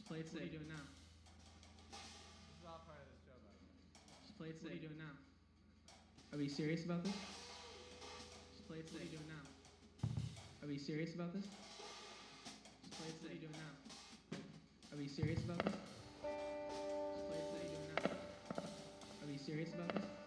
Just play it safe. What are you doing now? This is all part of this show, by the way. Just play it safe. What are you doing now? Are we serious about this? Just play it safe. What are you doing now? Are we serious about this? Just play it safe. What are you doing now? Are we serious about this? Just play it safe. What are you doing now? Are we serious about this?